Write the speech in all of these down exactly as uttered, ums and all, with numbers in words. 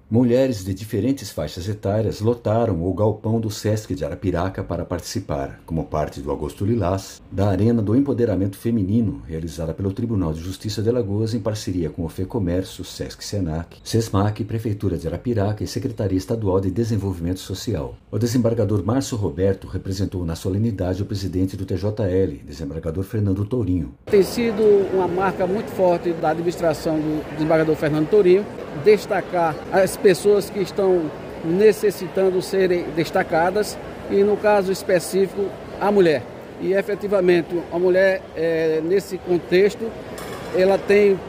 Mulheres de diferentes faixas etárias lotaram o galpão do Sesc de Arapiraca para participar, como parte do Agosto Lilás, da Arena do Empoderamento Feminino, realizada pelo Tribunal de Justiça de Alagoas em parceria com o FEComércio, Sesc Senac, SESMAC, Prefeitura de Arapiraca e Secretaria Estadual de Desenvolvimento Social. O desembargador Márcio Roberto representou na solenidade o presidente do T J L, desembargador Fernando Tourinho. Tem sido uma marca muito forte da administração do desembargador Fernando Tourinho, destacar as pessoas que estão necessitando serem destacadas e, no caso específico, a mulher. E, efetivamente, a mulher, é, nesse contexto, ela tem,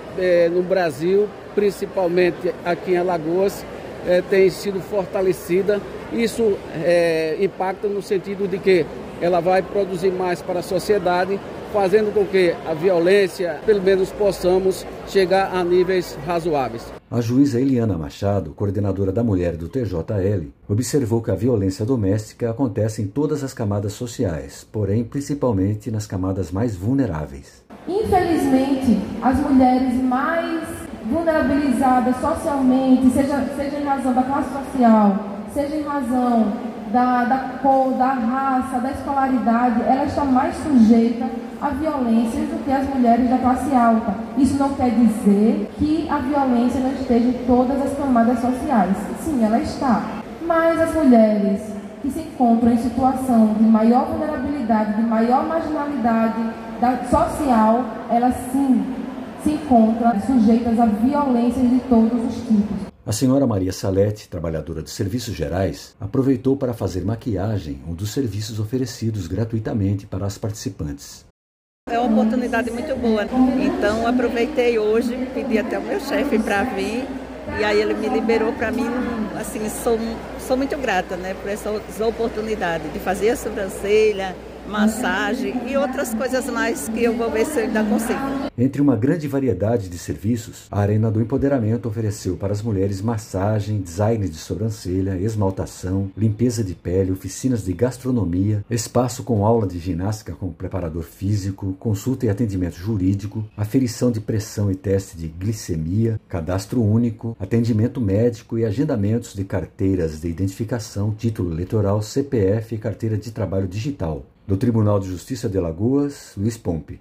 é, no Brasil, principalmente aqui em Alagoas, é, tem sido fortalecida. Isso é, impacta no sentido de que ela vai produzir mais para a sociedade, fazendo com que a violência, pelo menos, possamos chegar a níveis razoáveis. A juíza Eliana Machado, coordenadora da mulher do T J L, observou que a violência doméstica acontece em todas as camadas sociais, porém principalmente nas camadas mais vulneráveis. Infelizmente, as mulheres mais vulnerabilizadas socialmente, seja, seja em razão da classe social, seja em razão da, da cor, da raça, da escolaridade, ela está mais sujeita a violências do que as mulheres da classe alta. Isso não quer dizer que a violência não esteja em todas as camadas sociais. Sim, ela está. Mas as mulheres que se encontram em situação de maior vulnerabilidade, de maior marginalidade da, social, elas sim se encontram sujeitas a violências de todos os tipos. A senhora Maria Salete, trabalhadora de serviços gerais, aproveitou para fazer maquiagem, um dos serviços oferecidos gratuitamente para as participantes. É uma oportunidade muito boa, então aproveitei hoje, pedi até o meu chefe para vir e aí ele me liberou para mim, assim, sou, sou muito grata, né, por essa oportunidade de fazer a sobrancelha, massagem e outras coisas mais que eu vou ver se eu ainda consigo. Entre uma grande variedade de serviços, a Arena do Empoderamento ofereceu para as mulheres massagem, design de sobrancelha, esmaltação, limpeza de pele, oficinas de gastronomia, espaço com aula de ginástica com preparador físico, consulta e atendimento jurídico, aferição de pressão e teste de glicemia, cadastro único, atendimento médico e agendamentos de carteiras de identificação, título eleitoral, C P F e carteira de trabalho digital. Do Tribunal de Justiça de Alagoas, Luiz Pompe.